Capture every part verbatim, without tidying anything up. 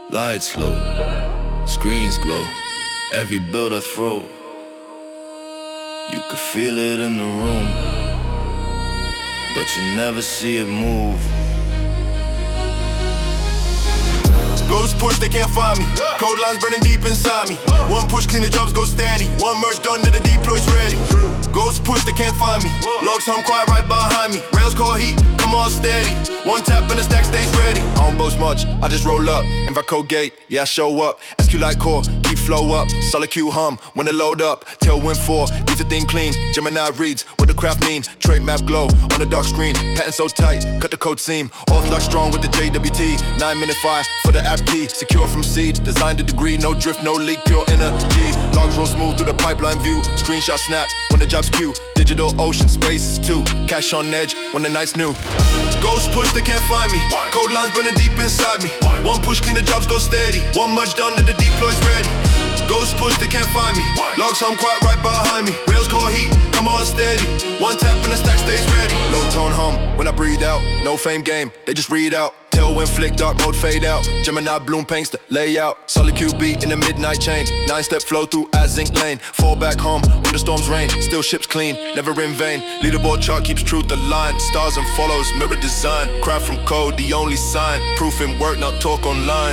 Lights low, screens glow, every build I throw. You can feel it in the room, but you never see it move. Ghost push, they can't find me. Cold lines burning deep inside me. One push, clean the jobs, go steady. One merge done, to the deploy's ready. Ghost push, they can't find me. Logs hum quiet right behind me. Rails call heat, come on steady. One tap and the stack stays ready. I don't boast much, I just roll up. Invite code gate, yeah I show up. S Q like core, keep flow up. Solid Q hum, when it load up. Tailwind four, keep the thing clean. Gemini reads, what the craft mean. Trade map glow, on the dark screen. Pattern so tight, cut the code seam. Orthodox strong with the J W T. Nine minute fire for the app key. Secure from seed, designed to degree. No drift, no leak, pure energy. Logs roll smooth through the pipeline view. Screenshot snaps, when the job's queue. Digital ocean, space is two. Cash on edge, when the night's new. Ghost push, they can't find me. Code lines burning deep inside me. One push, clean the jobs, go steady. One much done, and the deploy's ready. Ghost push, they can't find me. Logs hum quiet right behind me. Rails call heat, come on steady. One tap and the stack stays ready. Low tone hum, when I breathe out. No fame game, they just read out. Tailwind flick, dark mode fade out. Gemini bloom paints the layout. Solid Q B in the midnight chain. Nine step flow through as zinc lane. Fall back home when the storms rain. Still ships clean, never in vain. Leaderboard chart keeps truth aligned. Stars and follows, mirror design. Craft from code, the only sign. Proof in work, not talk online.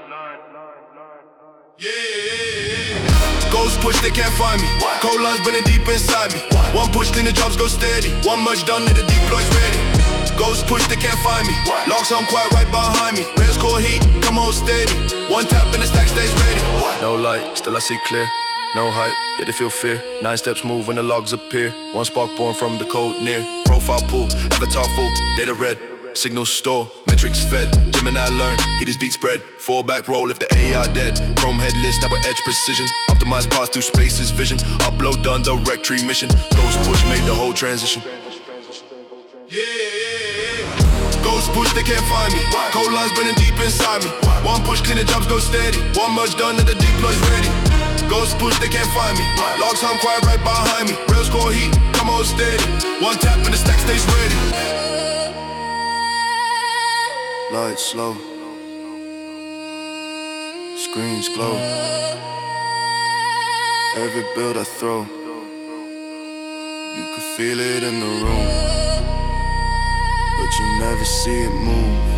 Yeah, yeah, yeah. Ghost push, they can't find me. Cold lines burning deep inside me. One push, clean the jobs, go steady. One much done, and the deploy's ready. Ghost push, they can't find me. Logs hum quiet right behind me. Rails core heat, come on steady. One tap and the stack stays ready. No light, still I see clear. No hype, yet they feel fear. Nine steps move when the logs appear. One spark born from the code near. Profile pool, avatar full, data red. Signal store, metrics fed. Gemini learn, heat is beat spread. Fall back roll if the A I dead. Chrome headless, double edge precision. Optimized pass through spaces vision. Upload done, directory mission. Ghost push made the whole transition. Yeah, yeah, yeah. Ghost push, they can't find me. Cold lines burning deep inside me. One push, clean the jobs, go steady. One much done, and the deploy's ready. Ghost push, they can't find me. Logs hum quiet right behind me. Rails core heat, come on steady. One tap and the stack stays ready. Lights slow, screens glow. Every build I throw, you can feel it in the room, but you never see it move.